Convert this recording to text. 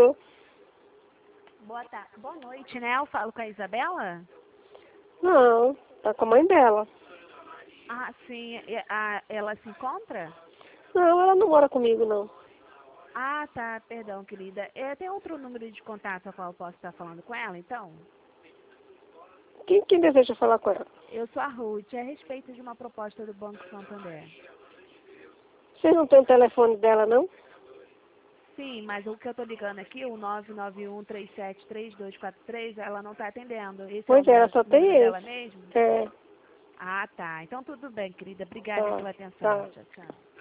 Alô? Boa noite, né? Eu falo com a Isabela? Não, tá com a mãe dela. Ah, sim. Ela se encontra? Não, ela não mora comigo, não. Ah, tá. Perdão, querida. Tem outro número de contato a qual eu posso estar falando com ela, então? Quem deseja falar com ela? Eu sou a Ruth, a respeito de uma proposta do Banco Santander. Vocês não tem o telefone dela, não? Sim, mas o que eu tô ligando aqui, o 991373243, ela não tá atendendo. Esse é o Pois é, ela só tem número dela esse. mesmo? É, Ah, tá. Então tudo bem, querida. Obrigada tá, pela atenção. tá. Tchau, tchau.